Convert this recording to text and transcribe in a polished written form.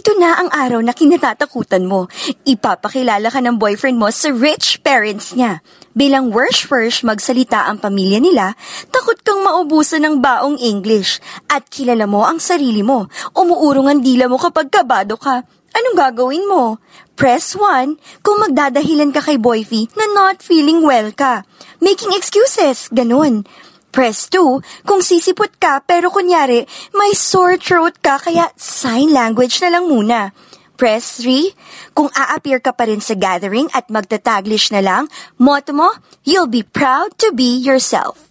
Ito na ang araw na kinatatakutan mo. Ipapakilala ka ng boyfriend mo sa rich parents niya. Bilang worsh magsalita ang pamilya nila, takot kang maubusan ng baong English. At kilala mo ang sarili mo. Umuurong ang dila mo kapag kabado ka. Anong gagawin mo? Press 1 kung magdadahilan ka kay boyfie na not feeling well ka. Making excuses, ganun. Press 2 kung sisipot ka pero kunyari may sore throat ka kaya sign language na lang muna. Press 3 kung a-appear ka pa rin sa gathering at magtataglish na lang, motto mo, you'll be proud to be yourself.